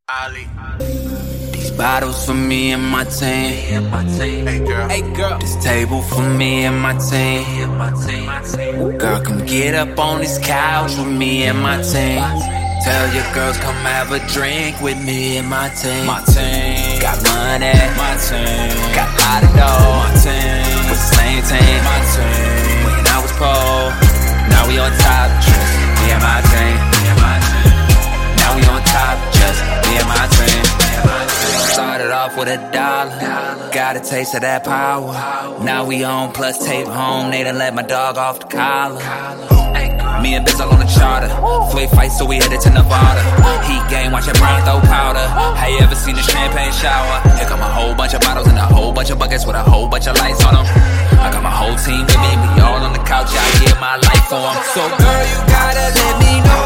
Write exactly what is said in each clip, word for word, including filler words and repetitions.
Ali. These bottles for me and my team. Hey girl. Hey girl. This table for me and my team. Girl, come get up on this couch with me and my team. Tell your girls come have a drink with me and my team. My team got money. My team got a lot of dough. My team was the same team. My team when I was poor. Now we on top. Just me and my team. Me and my team. Now we on top. Just me and my team. Started off with a dollar, got a taste of that power. Now we on plus tape home, they done let my dog off the collar. Me and Biz all on the charter, flick fight so we headed to Nevada. Heat game, watch that Brian throw powder. Have you ever seen a champagne shower? Here come a whole bunch of bottles and a whole bunch of buckets with a whole bunch of lights on them. I got my whole team with me, we all on the couch, I give my life for them. So girl, you gotta let me know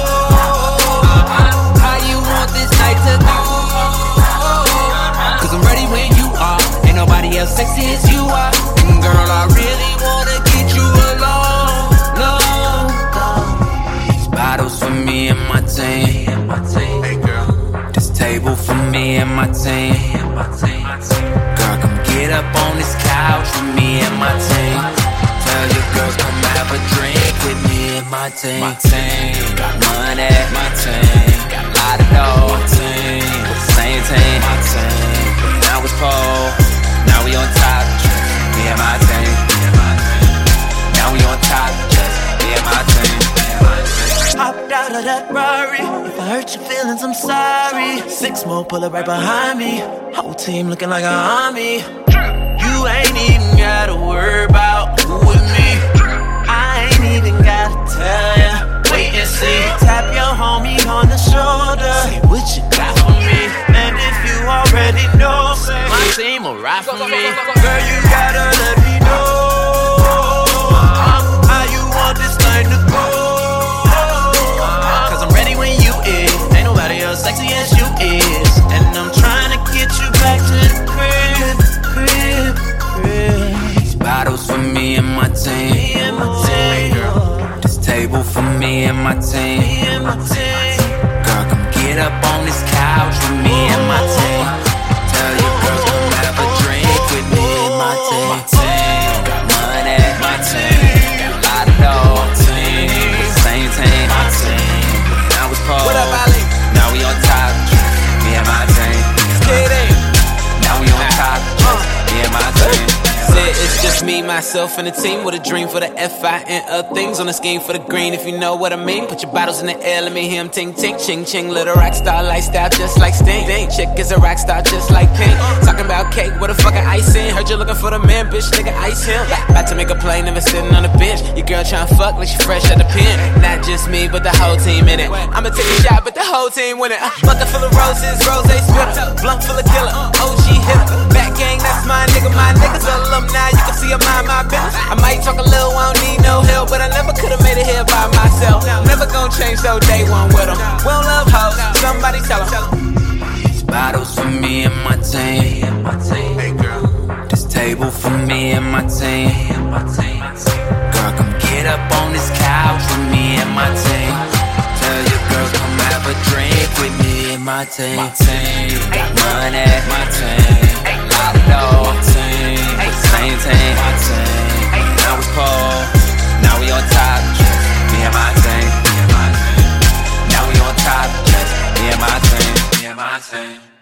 how you want this night to go. Cause I'm ready when you are. Ain't nobody else sexy as you are. And girl, I really wanna get you alone, alone. These bottles for me and my team. Hey girl. This table for me and my team. Girl, come get up on this couch with me and my team. Tell your girls come have a drink with me and my team. My team got money. My team got a lot of dough. My team with the same team. My team when I was poor. Now we on top. Just me and my team. Now we on top. Just me and my team. Hopped out of that Rari. If I hurt your feelings, I'm sorry. Six more pull up right behind me. Whole team looking like an army. You ain't even gotta worry about who with me. I ain't even gotta tell ya. Wait and see. Tap your homie on the shoulder. Say what you got for me. And if you already know, my team will ride for me. Girl, you gotta let me know how you want this thing to go. Cause I'm ready when you is. Ain't nobody else sexy as you is. And I'm trying to get you back to the crib, crib, crib. These bottles for me and my team. Me and my team. This table for me and my team. Me and my team. Girl, come get up on this couch with me and my team. Tell your girls come have a drink with me and my team. My team got money. My team got a lot of dough. My team with the same team. My team when I was poor. What up, Ali? Now we on top. Me and my team. Now we on top. Me and my team. It's just me, myself, and the team with a dream for the F I and other things on the scheme for the green. If you know what I mean, put your bottles in the air, let me hear 'em ting ting, ching ching. Little rock star lifestyle just like Sting. Chick is a rock star just like Pink. Talking about cake with a fucking ice in. Heard you looking for the man, bitch, nigga, ice him. About to make a play, never sitting on the bench. Your girl tryna fuck like she fresh out the pen. Not just me, but the whole team in it. I'ma take a shot, but the whole team win it. Uh, bucket full of roses, rose spitter, blunt full of killer, O G hitter. Back gang, that's my nigga, my niggas alumni. You can see I'm mind my business. I might talk a little, I don't need no help, but I never could've made it here by myself. Never gonna change, so day one with them. We don't love hoes, somebody tell them. These bottles for me and my team. Hey girl. This table for me and my team. Girl, come get up on this couch with me and my team. Tell your girls come have a drink with me and my team. My team got money. My team got a lot of dough. My team with the same team. My team when I was poor. Now we on top. Just me and my team. Now we on top. Just me and my team. Me and my team.